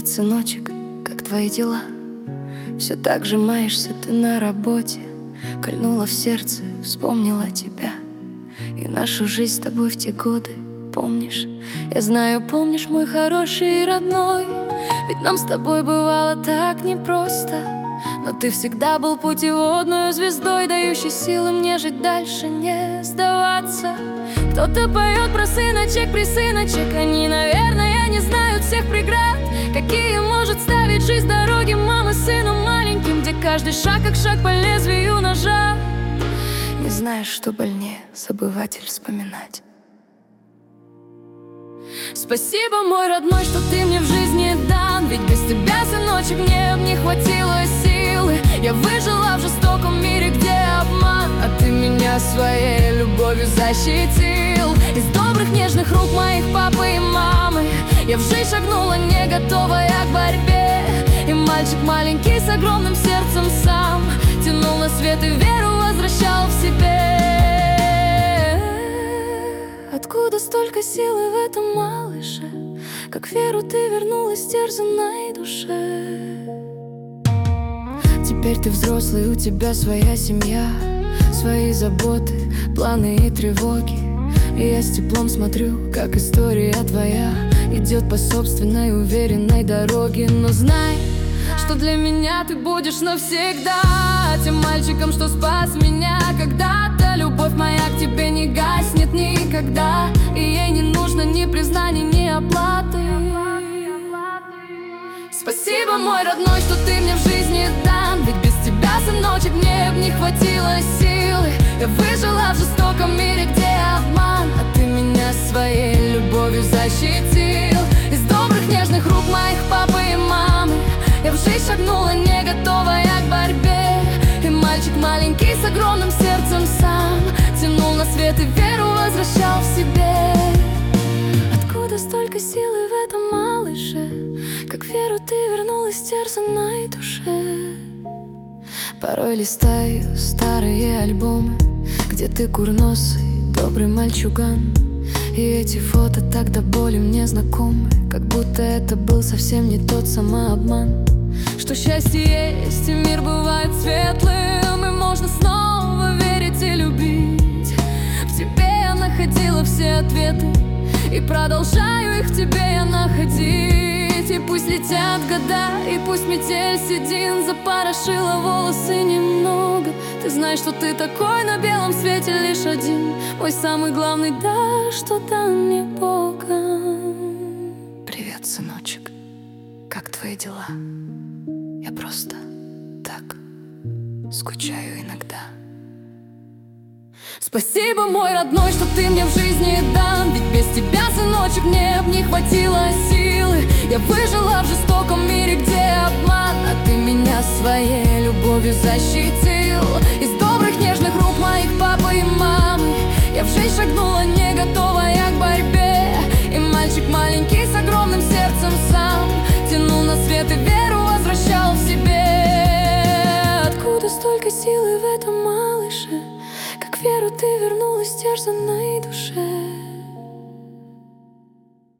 сыночек, как твои дела? Все так же маешься ты на работе. Кольнула в сердце, вспомнила тебя и нашу жизнь с тобой в те годы. Помнишь? Я знаю, помнишь, мой хороший и родной. Ведь нам с тобой бывало так непросто. Но ты всегда был путеводной звездой, дающей силы мне жить дальше, не сдаваться. Кто-то поет про сыночек, присыночек. Они, наверное, не знают всех преград, какие может ставить жизнь дороги мамы с сыном маленьким, где каждый шаг как шаг по лезвию ножа. Не знаешь, что больнее, забывать или вспоминать. Спасибо, мой родной, что ты мне в жизни дан. Ведь без тебя, сыночек, мне б не хватило силы. Я выжила в жестоком мире, где обман, а ты меня своей любовью защитил. Из добрых нежных рук моих папы и мамы я в жизнь шагнула, не готовая к борьбе. И мальчик маленький с огромным сердцем сам тянул на свет и веру возвращал в себе. Откуда столько силы в этом малыше? Как веру ты вернулась терзанной душе. Теперь ты взрослый, у тебя своя семья, свои заботы, планы и тревоги. И я с теплом смотрю, как история твоя идет по собственной уверенной дороге. Но знай, что для меня ты будешь навсегда тем мальчиком, что спас меня когда-то. Любовь моя к тебе не гаснет никогда, и ей не нужно ни признаний, ни оплаты. Спасибо, мой родной, что ты мне в жизни дан. Ведь без тебя, сыночек, мне б не хватило силы. Я выжила в жестоком мире, где обман, а ты меня своей любовью защитил. Из добрых нежных рук моих папы и мамы я в жизнь шагнула, не готовая к борьбе. И мальчик маленький с огромным сердцем сам тянул на свет и веру возвращал в себе. Откуда столько силы в этом малыше? Как веру ты вернулась терзанной душе. Порой листаю старые альбомы, где ты курносый, добрый мальчуган. И эти фото так до боли мне знакомы, как будто это был совсем не тот самообман. Что счастье есть и мир бывает светлым, и можно снова верить и любить. В тебе я находила все ответы, и продолжаю их в тебе я находить. И пусть летят года, и пусть метель седин запорошила волосы немного, ты знаешь, что ты такой на белом свете лишь один, мой самый главный дар, что дан мне Богом. Привет, сыночек, как твои дела? Я просто так скучаю иногда. Спасибо, мой родной, что ты мне в жизни дан. Ведь без тебя, сыночек, мне б не хватило силы. Я выжила в жестоком мире, где обман, а ты меня своей любовью защитил. Из добрых нежных рук моих папы и мамы я в жизнь шагнула, не готовая к борьбе. И мальчик маленький с огромным сердцем сам тянул на свет и веру возвращал в себе. Откуда столько силы в этом малыше? Как веру ты вернулась терзанной душе.